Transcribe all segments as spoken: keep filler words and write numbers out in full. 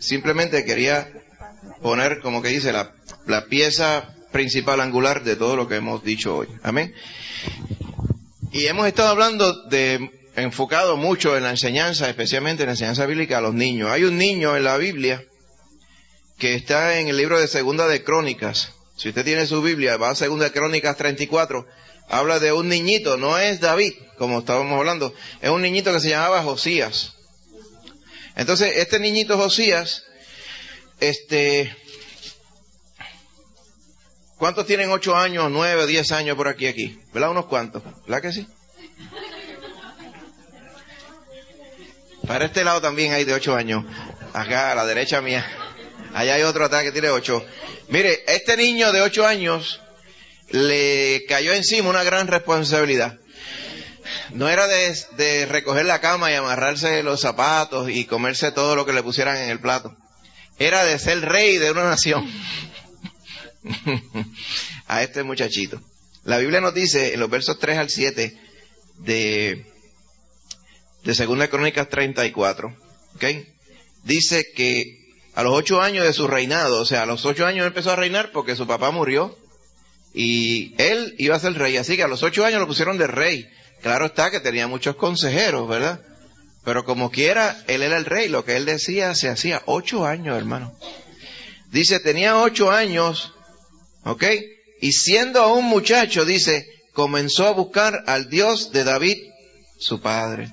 simplemente quería poner, como que dice, la, la pieza principal angular de todo lo que hemos dicho hoy. Amén. Y hemos estado hablando de, enfocado mucho en la enseñanza, especialmente en la enseñanza bíblica a los niños. Hay un niño en la Biblia que está en el libro de Segunda de Crónicas. Si usted tiene su Biblia, va a Segunda de Crónicas treinta y cuatro, habla de un niñito, no es David, como estábamos hablando, es un niñito que se llamaba Josías. Entonces, este niñito Josías, este, ¿cuántos tienen ocho años, nueve, diez años por aquí, aquí? ¿Verdad? Unos cuantos, ¿verdad que sí? Para este lado también hay de ocho años, acá a la derecha mía. Allá hay otro atrás que tiene ocho. Mire, este niño de ocho años le cayó encima una gran responsabilidad. No era de, de recoger la cama y amarrarse los zapatos y comerse todo lo que le pusieran en el plato. Era de ser rey de una nación. A este muchachito. La Biblia nos dice en los versos tres al siete de, de Segunda Crónicas treinta y cuatro, ¿ok? Dice que a los ocho años de su reinado, o sea, a los ocho años empezó a reinar porque su papá murió y él iba a ser rey, así que a los ocho años lo pusieron de rey. Claro está que tenía muchos consejeros, ¿verdad? Pero como quiera, él era el rey, lo que él decía se hacía. Ocho años, hermano. Dice, tenía ocho años, ¿ok? Y siendo aún muchacho, dice, comenzó a buscar al Dios de David, su padre.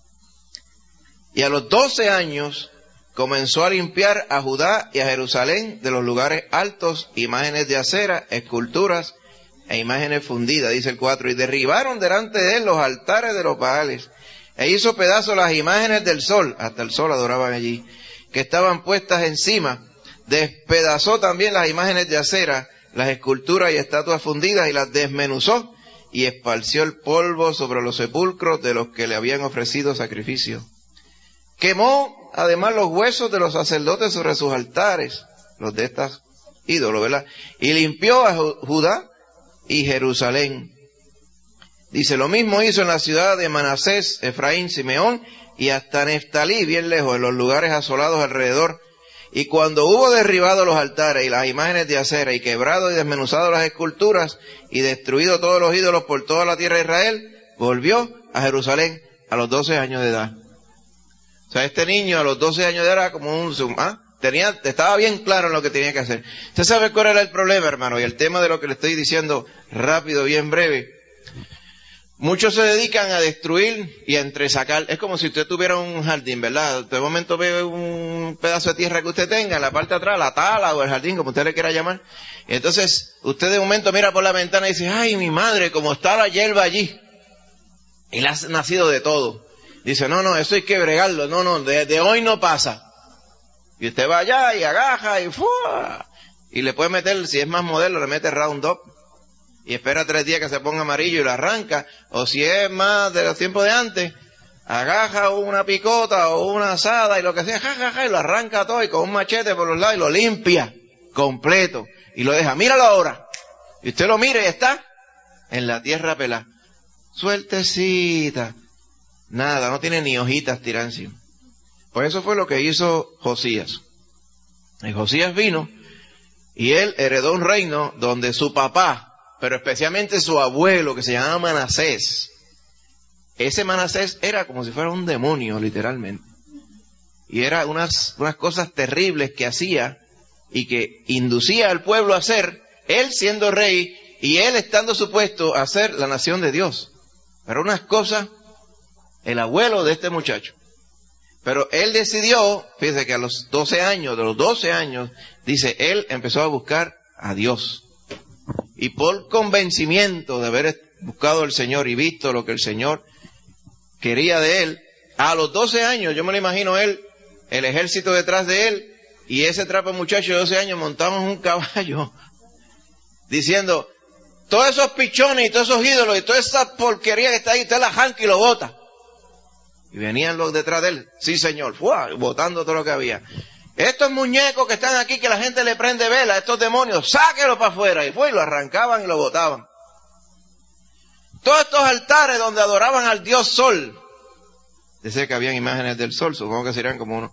Y a los doce años comenzó a limpiar a Judá y a Jerusalén de los lugares altos, imágenes de acera, esculturas e imágenes fundidas, dice el cuatro, y derribaron delante de él los altares de los Baales, e hizo pedazos las imágenes del sol, hasta el sol adoraban allí, que estaban puestas encima, despedazó también las imágenes de acera, las esculturas y estatuas fundidas, y las desmenuzó, y esparció el polvo sobre los sepulcros de los que le habían ofrecido sacrificio. Quemó además los huesos de los sacerdotes sobre sus altares, los de estos ídolos, ¿verdad? Y limpió a Judá y Jerusalén. Dice, lo mismo hizo en la ciudad de Manasés, Efraín, Simeón, y hasta Neftalí, bien lejos, en los lugares asolados alrededor. Y cuando hubo derribado los altares y las imágenes de acera, y quebrado y desmenuzado las esculturas, y destruido todos los ídolos por toda la tierra de Israel, volvió a Jerusalén a los doce años de edad. O sea, este niño a los doce años de edad era como un zoom, ¿ah? Tenía, estaba bien claro en lo que tenía que hacer. ¿Usted sabe cuál era el problema, hermano? Y el tema de lo que le estoy diciendo rápido, bien breve. Muchos se dedican a destruir y a entresacar. Es como si usted tuviera un jardín, ¿verdad? De momento ve un pedazo de tierra que usted tenga, en la parte de atrás, la tala o el jardín, como usted le quiera llamar. Y entonces, usted de momento mira por la ventana y dice, ay, mi madre, como está la hierba allí. Y le ha nacido de todo. Dice, no, no, eso hay que bregarlo, no, no, de, de hoy no pasa. Y usted va allá y agaja y ¡fua! Y le puede meter, si es más modelo, le mete Roundup. Y espera tres días que se ponga amarillo y lo arranca. O si es más de los tiempos de antes, agaja una picota o una asada y lo que sea, ja, ja, ja, y lo arranca todo y con un machete por los lados y lo limpia completo. Y lo deja, míralo ahora. Y usted lo mira y está en la tierra pelada. Sueltecita. Nada, no tiene ni hojitas tiradas encima. Pues eso fue lo que hizo Josías. Y Josías vino y él heredó un reino donde su papá, pero especialmente su abuelo, que se llamaba Manasés, ese Manasés era como si fuera un demonio, literalmente. Y era unas, unas cosas terribles que hacía y que inducía al pueblo a hacer, él siendo rey y él estando supuesto a ser la nación de Dios. Pero unas cosas, el abuelo de este muchacho. Pero él decidió, fíjese que a los doce años, de los doce años, dice, él empezó a buscar a Dios. Y por convencimiento de haber buscado al Señor y visto lo que el Señor quería de él, a los doce años, yo me lo imagino él, el ejército detrás de él, y ese trapo muchacho de doce años montado en un caballo, diciendo, todos esos pichones y todos esos ídolos y toda esa porquería que está ahí, usted la arranca y lo bota. Y venían los detrás de él, sí señor, ¡fua! Botando todo lo que había. Estos muñecos que están aquí, que la gente le prende vela, estos demonios, sáquenlos para afuera. Y fue, y lo arrancaban y lo botaban. Todos estos altares donde adoraban al dios sol. Dice que habían imágenes del sol, supongo que serían como unos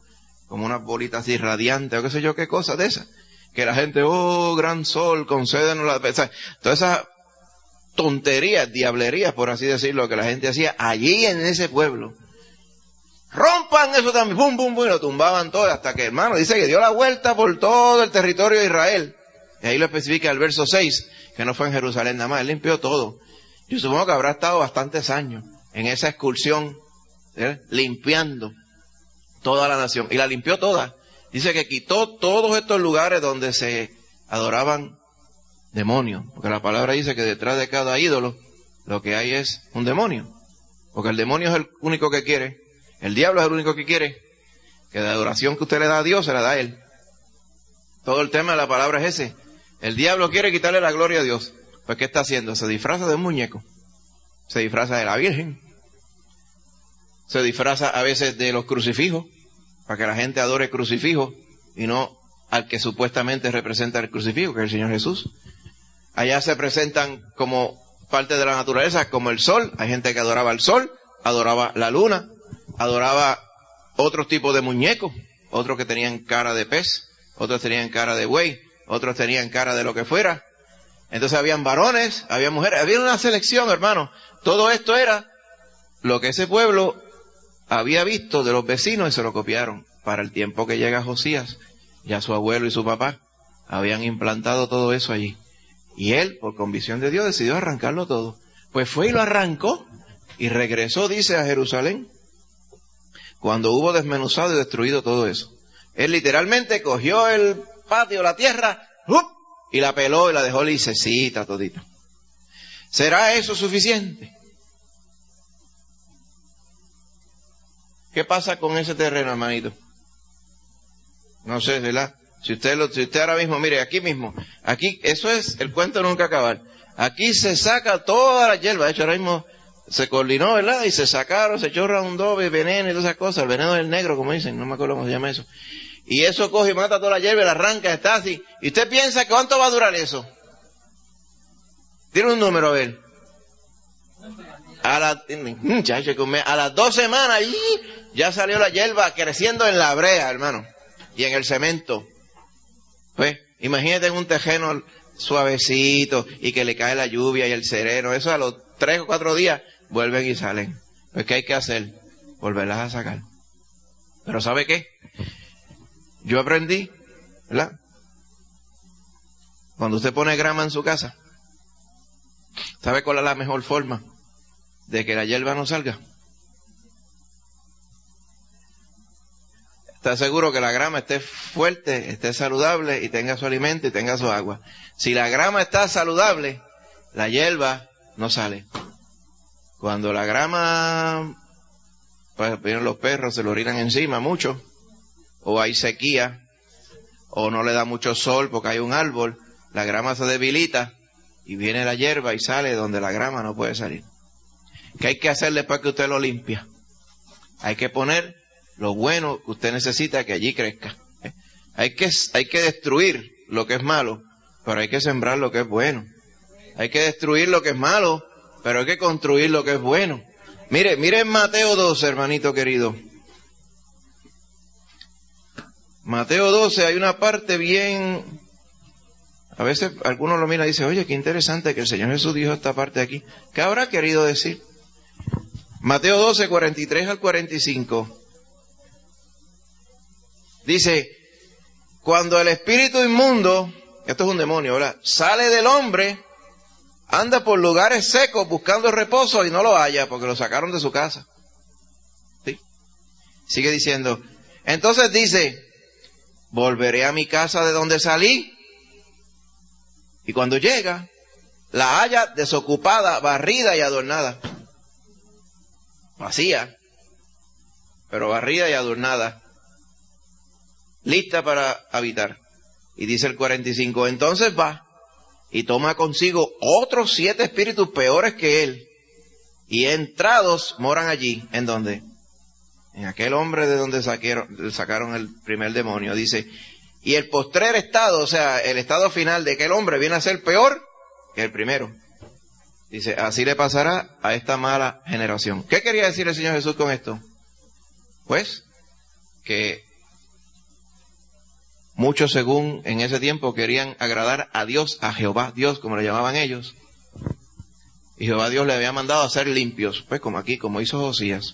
como unas bolitas así radiantes, o qué sé yo, qué cosa de esas. Que la gente, oh, gran sol, concédenos la... O sea, todas esas tonterías, diablerías, por así decirlo, que la gente hacía allí en ese pueblo. Rompan eso también, bum, bum, bum, y lo tumbaban todo, hasta que, hermano, dice que dio la vuelta por todo el territorio de Israel. Y ahí lo especifica el verso seis, que no fue en Jerusalén nada más, él limpió todo. Yo supongo que habrá estado bastantes años en esa excursión, ¿eh? limpiando toda la nación. Y la limpió toda. Dice que quitó todos estos lugares donde se adoraban demonios. Porque la palabra dice que detrás de cada ídolo lo que hay es un demonio. Porque el demonio es el único que quiere, el diablo es el único que quiere que la adoración que usted le da a Dios se la da a él. Todo el tema de la palabra es ese. El diablo quiere quitarle la gloria a Dios. Pues ¿qué está haciendo? Se disfraza de un muñeco. Se disfraza de la Virgen. Se disfraza a veces de los crucifijos, para que la gente adore crucifijos y no al que supuestamente representa el crucifijo, que es el Señor Jesús. Allá se presentan como parte de la naturaleza, como el sol. Hay gente que adoraba el sol, adoraba la luna, adoraba otros tipos de muñecos, otros que tenían cara de pez, otros tenían cara de buey, otros tenían cara de lo que fuera. Entonces habían varones, había mujeres, había una selección, hermano. Todo esto era lo que ese pueblo había visto de los vecinos y se lo copiaron. Para el tiempo que llega Josías, ya su abuelo y su papá habían implantado todo eso allí. Y él, por convicción de Dios, decidió arrancarlo todo. Pues fue y lo arrancó y regresó, dice, a Jerusalén, cuando hubo desmenuzado y destruido todo eso. Él literalmente cogió el patio, la tierra, ¡up! Y la peló y la dejó lisecita todita. ¿Será eso suficiente? ¿Qué pasa con ese terreno, hermanito? No sé, ¿verdad? Si usted, lo, si usted ahora mismo, mire, aquí mismo, aquí, eso es el cuento nunca acabar. Aquí se saca toda la hierba. De hecho, ahora mismo se coordinó, ¿verdad? Y se sacaron, se echó roundobe, veneno y todas esas cosas. El veneno del negro, como dicen, no me acuerdo cómo se llama eso. Y eso coge y mata toda la hierba y la arranca, está así. ¿Y usted piensa que cuánto va a durar eso? Tiene un número, a ver. A, la, muchacho, a las dos semanas ya salió la hierba creciendo en la brea, hermano. Y en el cemento. Pues, imagínate en un terreno suavecito y que le cae la lluvia y el sereno. Eso a los tres o cuatro días vuelven y salen. Pues, ¿qué hay que hacer? Volverlas a sacar. Pero ¿sabe qué? Yo aprendí, ¿verdad? Cuando usted pone grama en su casa, ¿sabe cuál es la mejor forma de que la hierba no salga? Está seguro que la grama esté fuerte, esté saludable y tenga su alimento y tenga su agua. Si la grama está saludable, la hierba no sale. Cuando la grama, pues vienen los perros, se lo orinan encima mucho, o hay sequía, o no le da mucho sol porque hay un árbol, la grama se debilita y viene la hierba y sale donde la grama no puede salir. ¿Qué hay que hacer después que usted lo limpia? Hay que poner lo bueno que usted necesita que allí crezca. ¿Eh? Hay que, hay que destruir lo que es malo, pero hay que sembrar lo que es bueno. Hay que destruir lo que es malo, pero hay que construir lo que es bueno. Mire, mire en Mateo doce, hermanito querido. Mateo doce, hay una parte bien... A veces algunos lo miran y dicen, oye, qué interesante que el Señor Jesús dijo esta parte aquí. ¿Qué habrá querido decir? Mateo doce, cuarenta y tres al cuarenta y cinco. Dice, cuando el espíritu inmundo, esto es un demonio, ¿verdad?, sale del hombre, anda por lugares secos buscando reposo y no lo halla porque lo sacaron de su casa. ¿Sí? Sigue diciendo, entonces dice, volveré a mi casa de donde salí. Y cuando llega, la halla desocupada, barrida y adornada. Vacía, pero barrida y adornada. Lista para habitar. Y dice el cuarenta y cinco, entonces va y toma consigo otros siete espíritus peores que él. Y entrados moran allí. ¿En dónde? En aquel hombre de donde saquaron, sacaron el primer demonio. Dice, y el postrer estado, o sea, el estado final de aquel hombre viene a ser peor que el primero. Dice, así le pasará a esta mala generación. ¿Qué quería decir el Señor Jesús con esto? Pues, que muchos según en ese tiempo querían agradar a Dios, a Jehová Dios, como le llamaban ellos. Y Jehová Dios le había mandado a ser limpios, pues como aquí, como hizo Josías.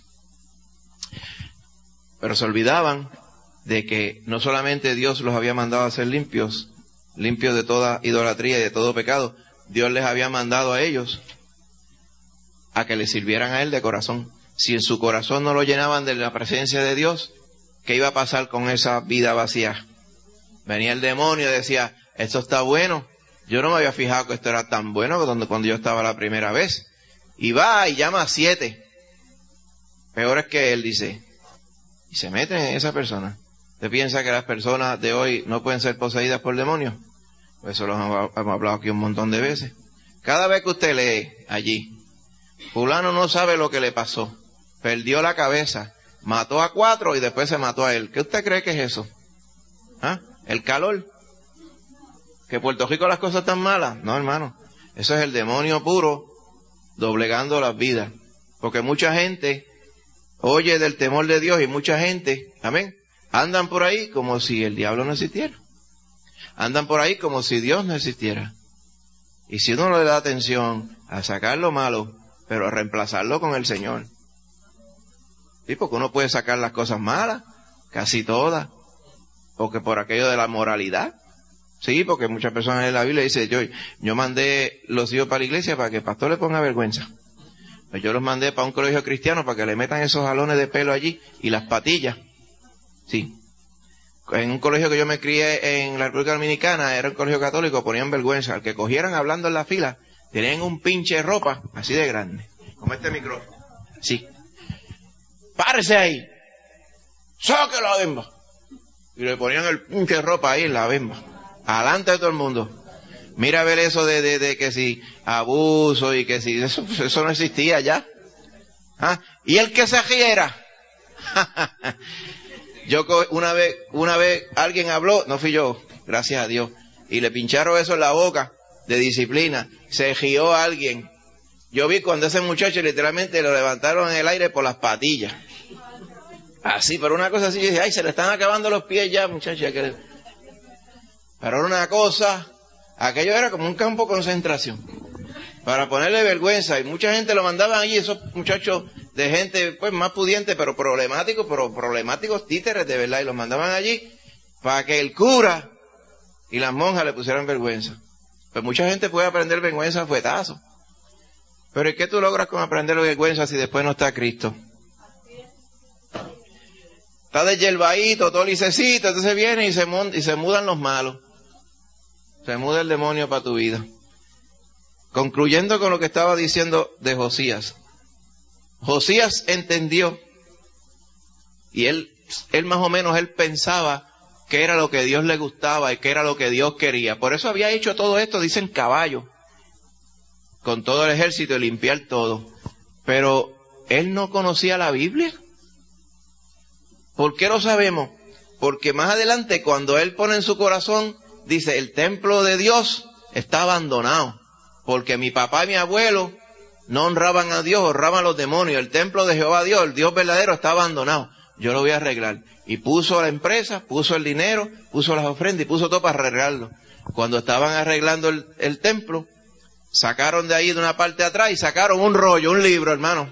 Pero se olvidaban de que no solamente Dios los había mandado a ser limpios, limpios de toda idolatría y de todo pecado, Dios les había mandado a ellos a que le sirvieran a Él de corazón. Si en su corazón no lo llenaban de la presencia de Dios, ¿qué iba a pasar con esa vida vacía? Venía el demonio y decía, esto está bueno, yo no me había fijado que esto era tan bueno cuando, cuando yo estaba la primera vez. Y va y llama a siete. Peor es que él dice, y se meten en esa persona. ¿Usted piensa que las personas de hoy no pueden ser poseídas por demonios? Pues eso lo hemos hablado aquí un montón de veces. Cada vez que usted lee allí, fulano no sabe lo que le pasó, perdió la cabeza, mató a cuatro y después se mató a él. ¿Qué usted cree que es eso? ¿Ah? ¿El calor? ¿Que Puerto Rico las cosas están malas? No, hermano. Eso es el demonio puro doblegando las vidas. Porque mucha gente oye del temor de Dios y mucha gente, amén, andan por ahí como si el diablo no existiera. Andan por ahí como si Dios no existiera. Y si uno le da atención a sacar lo malo, pero a reemplazarlo con el Señor. Sí, porque uno puede sacar las cosas malas, casi todas, porque por aquello de la moralidad. Sí, porque muchas personas en la Biblia dicen, yo, yo mandé los hijos para la iglesia para que el pastor le ponga vergüenza. Pues yo los mandé para un colegio cristiano para que le metan esos jalones de pelo allí y las patillas. Sí. En un colegio que yo me crié en la República Dominicana, era un colegio católico, ponían vergüenza. Al que cogieran hablando en la fila, tenían un pinche de ropa así de grande, como este micrófono. Sí. ¡Párese ahí! ¡Saque la bemba! Y le ponían el pinche de ropa ahí en la bemba. Adelante de todo el mundo. Mira a ver eso de, de, de que si abuso y que si eso, eso no existía ya. ¿Ah? Y el que se riera. Yo una vez, una vez alguien habló, no fui yo, gracias a Dios, y le pincharon eso en la boca de disciplina. Se rió a alguien. Yo vi cuando ese muchacho literalmente lo levantaron en el aire por las patillas. Así, pero una cosa así, yo dije, ay, se le están acabando los pies ya, muchachos. Pero era una cosa, aquello era como un campo de concentración, para ponerle vergüenza, y mucha gente lo mandaban allí, esos muchachos de gente pues más pudiente, pero problemáticos, pero problemáticos títeres de verdad, y los mandaban allí para que el cura y las monjas le pusieran vergüenza. Pues mucha gente puede aprender vergüenza a fuetazo. Pero ¿y qué tú logras con aprender vergüenza si después no está Cristo? Está de yerbadito, todo licecito, entonces viene y se, y se mudan los malos. Se muda el demonio para tu vida. Concluyendo con lo que estaba diciendo de Josías. Josías entendió, y él, él más o menos, él pensaba que era lo que Dios le gustaba y que era lo que Dios quería. Por eso había hecho todo esto, dicen caballo, con todo el ejército y limpiar todo. Pero él no conocía la Biblia. ¿Por qué lo sabemos? Porque más adelante, cuando él pone en su corazón, dice, el templo de Dios está abandonado, porque mi papá y mi abuelo no honraban a Dios, honraban a los demonios. El templo de Jehová Dios, el Dios verdadero, está abandonado. Yo lo voy a arreglar. Y puso la empresa, puso el dinero, puso las ofrendas y puso todo para arreglarlo. Cuando estaban arreglando el, el templo, sacaron de ahí de una parte de atrás y sacaron un rollo, un libro, hermano.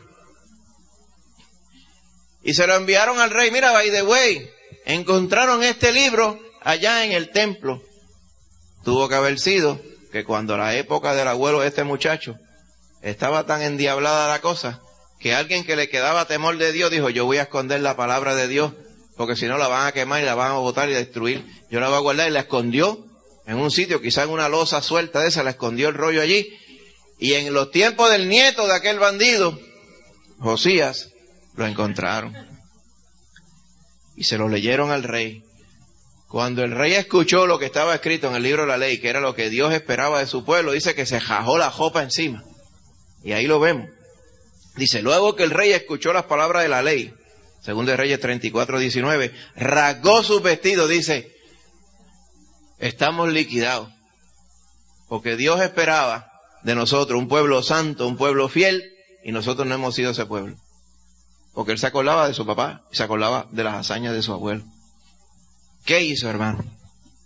Y se lo enviaron al rey. Mira, by the way, encontraron este libro allá en el templo. Tuvo que haber sido que cuando la época del abuelo de este muchacho estaba tan endiablada la cosa, que alguien que le quedaba temor de Dios dijo, yo voy a esconder la palabra de Dios, porque si no la van a quemar y la van a botar y destruir. Yo la voy a guardar, y la escondió en un sitio, quizá en una losa suelta de esa, la escondió el rollo allí. Y en los tiempos del nieto de aquel bandido, Josías, lo encontraron. Y se lo leyeron al rey. Cuando el rey escuchó lo que estaba escrito en el libro de la ley, que era lo que Dios esperaba de su pueblo, dice que se jajó la jopa encima. Y ahí lo vemos. Dice, luego que el rey escuchó las palabras de la ley, según de Reyes treinta y cuatro, diecinueve, rasgó sus vestidos, dice, estamos liquidados. Porque Dios esperaba de nosotros un pueblo santo, un pueblo fiel, y nosotros no hemos sido ese pueblo. Porque él se acordaba de su papá, y se acordaba de las hazañas de su abuelo. ¿Qué hizo, hermano?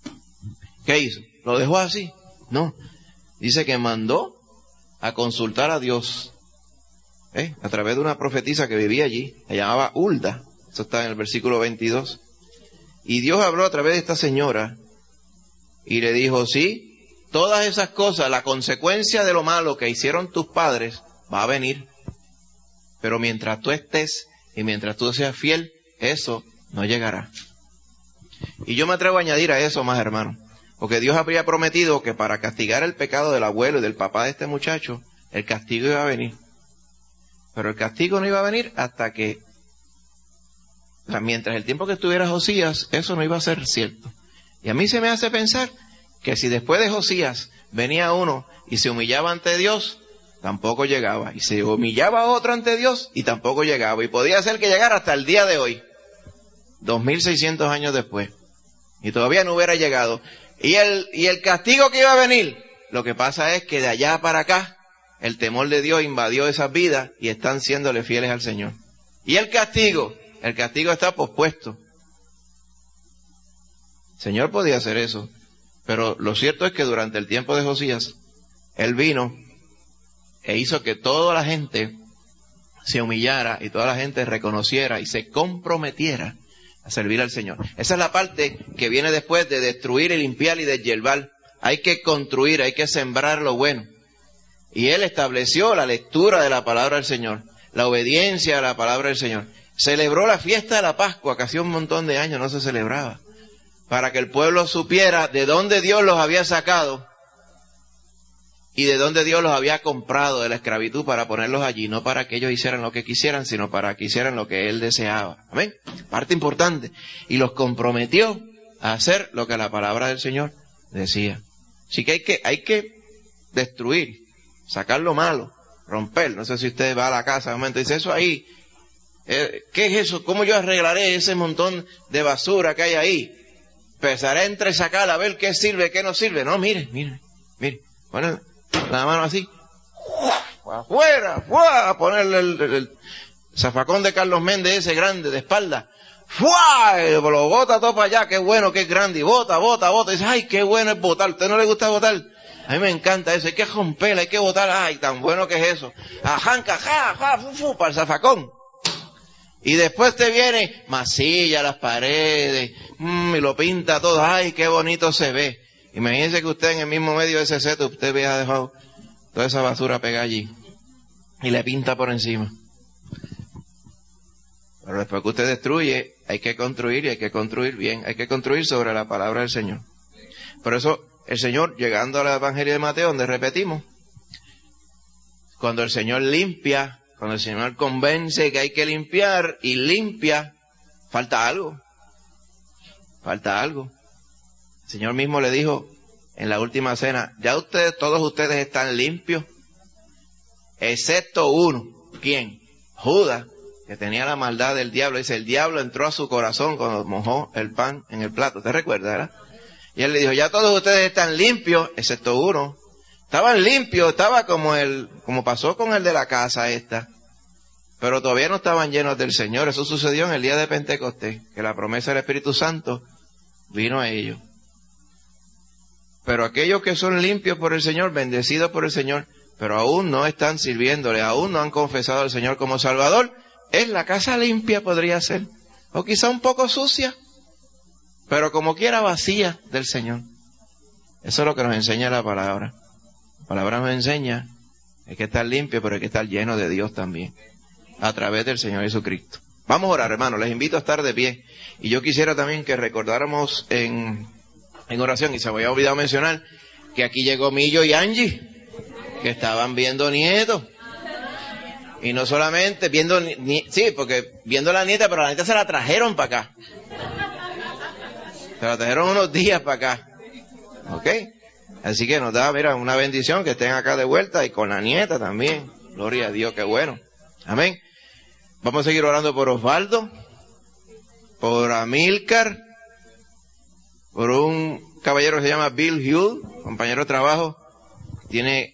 ¿Qué hizo? ¿Lo dejó así? No. Dice que mandó a consultar a Dios, ¿eh? A través de una profetisa que vivía allí, se llamaba Hulda. Eso está en el versículo veintidós. Y Dios habló a través de esta señora y le dijo, sí, todas esas cosas, la consecuencia de lo malo que hicieron tus padres va a venir. Pero mientras tú estés y mientras tú seas fiel, eso no llegará. Y yo me atrevo a añadir a eso más, hermano, porque Dios habría prometido que para castigar el pecado del abuelo y del papá de este muchacho, el castigo iba a venir. Pero el castigo no iba a venir hasta que, o sea, mientras el tiempo que estuviera Josías, eso no iba a ser cierto. Y a mí se me hace pensar que si después de Josías venía uno y se humillaba ante Dios, tampoco llegaba. Y se humillaba otro ante Dios y tampoco llegaba. Y podía ser que llegara hasta el día de hoy, dos mil seiscientos años después, y todavía no hubiera llegado. Y el, y el castigo que iba a venir, lo que pasa es que de allá para acá, el temor de Dios invadió esas vidas y están siéndole fieles al Señor. Y el castigo, el castigo está pospuesto. El Señor podía hacer eso, pero lo cierto es que durante el tiempo de Josías, Él vino e hizo que toda la gente se humillara y toda la gente reconociera y se comprometiera a servir al Señor. Esa es la parte que viene después de destruir y limpiar y deshiervar. Hay que construir, hay que sembrar lo bueno. Y Él estableció la lectura de la palabra del Señor, la obediencia a la palabra del Señor. Celebró la fiesta de la Pascua, que hacía un montón de años no se celebraba, para que el pueblo supiera de dónde Dios los había sacado y de dónde Dios los había comprado de la esclavitud para ponerlos allí, no para que ellos hicieran lo que quisieran, sino para que hicieran lo que Él deseaba. Amén. Parte importante. Y los comprometió a hacer lo que la palabra del Señor decía. Así que hay que, hay que destruir, sacar lo malo, romper. No sé si usted va a la casa de momento y dice, eso ahí, eh, ¿qué es eso? ¿Cómo yo arreglaré ese montón de basura que hay ahí? Empezaré a entresacar a ver qué sirve, qué no sirve. No, mire, mire, mire. Bueno, la mano así, afuera, ¡fua! A ponerle el, el, el zafacón de Carlos Méndez ese grande de espalda, ¡fua! Y lo bota todo para allá, qué bueno, qué grande, y bota, bota, bota, y dice, ay, qué bueno es botar. ¿A usted no le gusta botar? A mí me encanta eso, hay que romper, hay que botar, ay, tan bueno que es eso. Ajanca, ja, ja, fu, fu, para el zafacón. Y después te viene, masilla las paredes, mmm, y lo pinta todo, ay, qué bonito se ve. Imagínese que usted en el mismo medio de ese seto, usted había dejado toda esa basura pegada allí y le pinta por encima. Pero después que usted destruye, hay que construir y hay que construir bien, hay que construir sobre la palabra del Señor. Por eso el Señor, llegando al Evangelio de Mateo, donde repetimos, cuando el Señor limpia, cuando el Señor convence que hay que limpiar y limpia, falta algo, falta algo. El Señor mismo le dijo en la última cena, ya ustedes, todos ustedes están limpios, excepto uno. ¿Quién? Judas, que tenía la maldad del diablo. Dice, el diablo entró a su corazón cuando mojó el pan en el plato. ¿Te recuerda, verdad? Y él le dijo, ya todos ustedes están limpios, excepto uno. Estaban limpios, estaba como el, como pasó con el de la casa esta. Pero todavía no estaban llenos del Señor. Eso sucedió en el día de Pentecostés, que la promesa del Espíritu Santo vino a ellos. Pero aquellos que son limpios por el Señor, bendecidos por el Señor, pero aún no están sirviéndole, aún no han confesado al Señor como Salvador, es la casa limpia, podría ser, o quizá un poco sucia, pero como quiera vacía del Señor. Eso es lo que nos enseña la palabra. La palabra nos enseña, hay que estar limpio, pero hay que estar lleno de Dios también, a través del Señor Jesucristo. Vamos a orar, hermanos, les invito a estar de pie, y yo quisiera también que recordáramos en... en oración, y se me había olvidado mencionar que aquí llegó Millo y Angie, que estaban viendo nietos, y no solamente viendo, ni, sí, porque viendo la nieta, pero la nieta se la trajeron para acá, se la trajeron unos días para acá, ok, así que nos da, mira, una bendición que estén acá de vuelta, y con la nieta también, gloria a Dios, qué bueno, amén. Vamos a seguir orando por Osvaldo, por Amílcar, por un caballero que se llama Bill Hughes, compañero de trabajo, tiene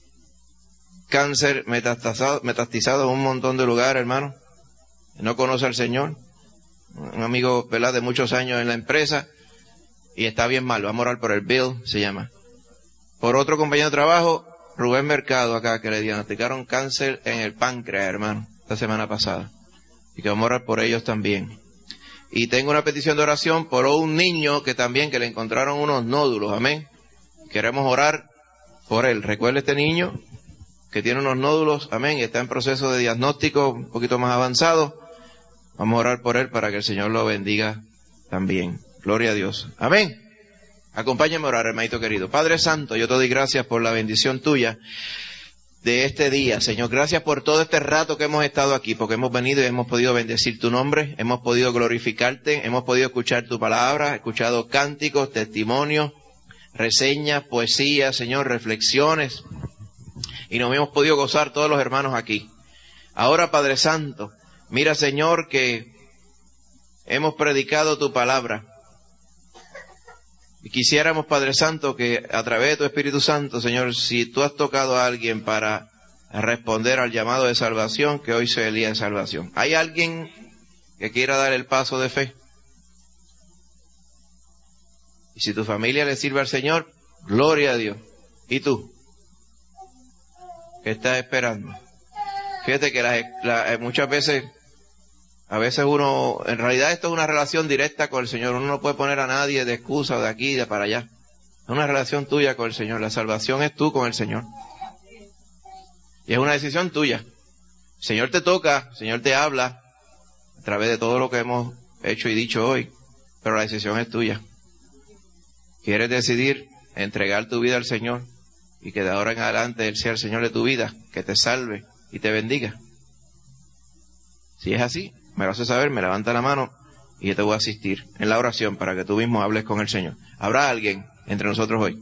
cáncer metastazado, metastizado en un montón de lugares, hermano, no conoce al Señor, un amigo, ¿verdad?, de muchos años en la empresa, y está bien mal. Vamos a orar por el Bill, se llama. Por otro compañero de trabajo, Rubén Mercado acá, que le diagnosticaron cáncer en el páncreas, hermano, la semana pasada. Y que vamos a orar por ellos también. Y tengo una petición de oración por un niño que también, que le encontraron unos nódulos, amén. Queremos orar por él. Recuerda este niño que tiene unos nódulos, amén, y está en proceso de diagnóstico un poquito más avanzado. Vamos a orar por él para que el Señor lo bendiga también. Gloria a Dios. Amén. Acompáñame a orar, hermanito querido. Padre Santo, yo te doy gracias por la bendición tuya de este día, Señor. Gracias por todo este rato que hemos estado aquí, porque hemos venido y hemos podido bendecir tu nombre, hemos podido glorificarte, hemos podido escuchar tu palabra, escuchado cánticos, testimonios, reseñas, poesías, Señor, reflexiones, y nos hemos podido gozar todos los hermanos aquí. Ahora, Padre Santo, mira, Señor, que hemos predicado tu palabra. Y quisiéramos, Padre Santo, que a través de tu Espíritu Santo, Señor, si tú has tocado a alguien para responder al llamado de salvación, que hoy sea el día de salvación. ¿Hay alguien que quiera dar el paso de fe? Y si tu familia le sirve al Señor, gloria a Dios. ¿Y tú? ¿Qué estás esperando? Fíjate que la, la, muchas veces... A veces uno, en realidad esto es una relación directa con el Señor. Uno no puede poner a nadie de excusa de aquí y de para allá. Es una relación tuya con el Señor. La salvación es tú con el Señor. Y es una decisión tuya. El Señor te toca, el Señor te habla a través de todo lo que hemos hecho y dicho hoy. Pero la decisión es tuya. ¿Quieres decidir entregar tu vida al Señor y que de ahora en adelante Él sea el Señor de tu vida, que te salve y te bendiga? Si es así, me lo hace saber, me levanta la mano y yo te voy a asistir en la oración para que tú mismo hables con el Señor. ¿Habrá alguien entre nosotros hoy?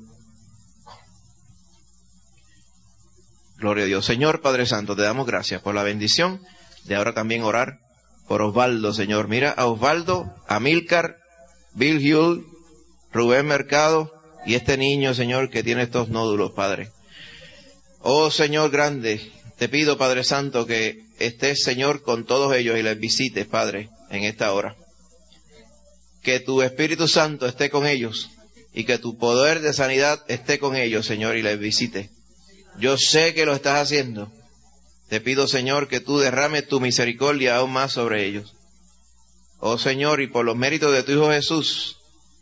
Gloria a Dios. Señor Padre Santo, te damos gracias por la bendición de ahora también orar por Osvaldo, Señor. Mira a Osvaldo, a Milcar, Bill Hull, Rubén Mercado y este niño, Señor, que tiene estos nódulos, Padre. Oh Señor grande, te pido, Padre Santo, que estés, Señor, con todos ellos y les visites, Padre, en esta hora. Que tu Espíritu Santo esté con ellos y que tu poder de sanidad esté con ellos, Señor, y les visite. Yo sé que lo estás haciendo. Te pido, Señor, que tú derrames tu misericordia aún más sobre ellos. Oh, Señor, y por los méritos de tu Hijo Jesús,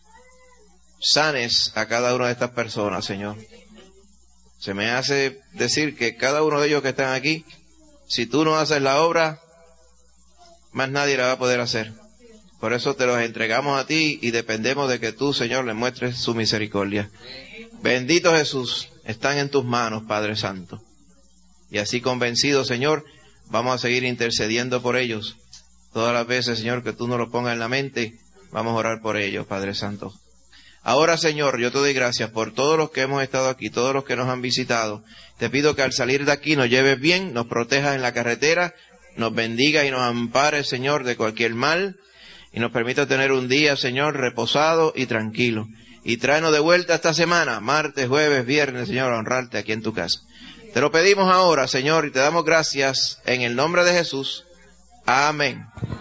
sanes a cada una de estas personas, Señor. Se me hace decir que cada uno de ellos que están aquí, si tú no haces la obra, más nadie la va a poder hacer. Por eso te los entregamos a ti y dependemos de que tú, Señor, les muestres su misericordia. Bendito Jesús, están en tus manos, Padre Santo. Y así convencido, Señor, vamos a seguir intercediendo por ellos. Todas las veces, Señor, que tú nos lo pongas en la mente, vamos a orar por ellos, Padre Santo. Ahora, Señor, yo te doy gracias por todos los que hemos estado aquí, todos los que nos han visitado. Te pido que al salir de aquí nos lleves bien, nos protejas en la carretera, nos bendiga y nos ampares, Señor, de cualquier mal, y nos permita tener un día, Señor, reposado y tranquilo. Y tráenos de vuelta esta semana, martes, jueves, viernes, Señor, a honrarte aquí en tu casa. Te lo pedimos ahora, Señor, y te damos gracias en el nombre de Jesús. Amén.